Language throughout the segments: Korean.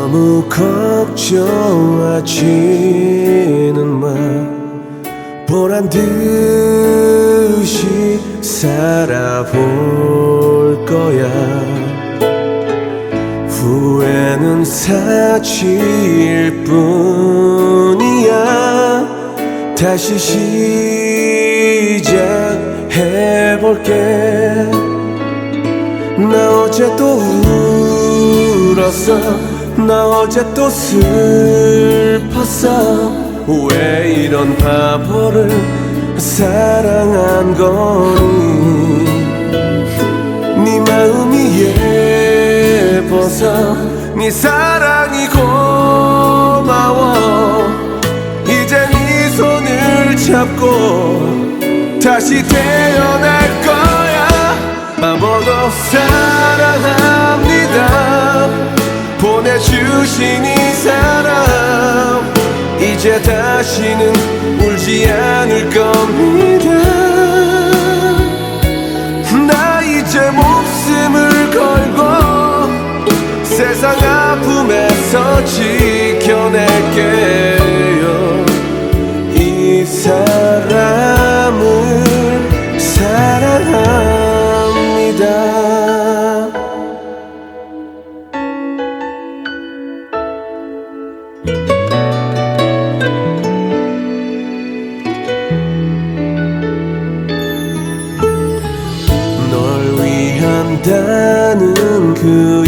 너무 걱정하지는 마. 보란 듯이 살아볼 거야. 후회는 사치일 뿐이야. 다시 시작해볼게. 나 어제 또 울었어. 나 어제 또 슬펐어. 왜 이런 바보를 사랑한 거니. 네 마음이 예뻐서 네 사랑이 고마워. 이제 네 손을 잡고 다시 태어날 거야. 바보도 사랑합니다. 보내주신 이 사람 이제 다시는 울지 않을 겁니다. 나 이제 목숨을 걸고 세상 아픔에서 지켜낼게요. 이 사람을 사랑합니다. 한다는 그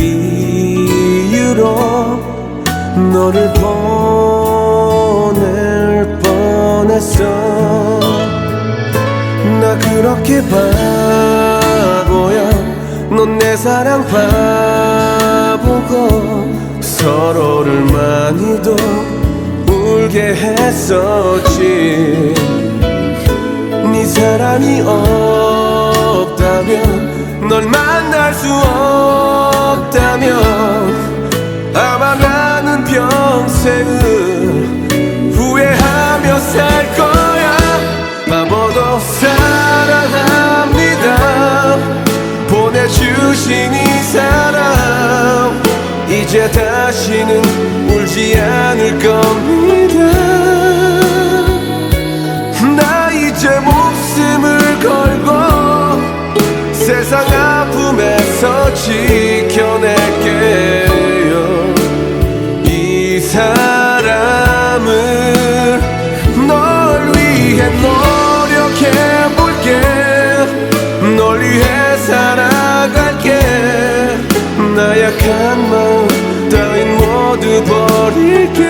이유로 너를 보낼 뻔했어. 나 그렇게 바보야. 넌 내 사랑 바보고 서로를 많이도 울게 했었지. 네 사랑이 없다면 널 만날 수 없다면 아마 나는 평생을 후회하며 살 거야. 바보도 사랑합니다. 보내주신 이 사람 이제 다시는 울지 않을 겁니다. 나 이제 목숨을 걸고 세상 아픔에서 지켜낼게요. 이 사람을 널 위해 노력해볼게. 널 위해 살아갈게. 나약한 마음 따윈 모두 버릴게.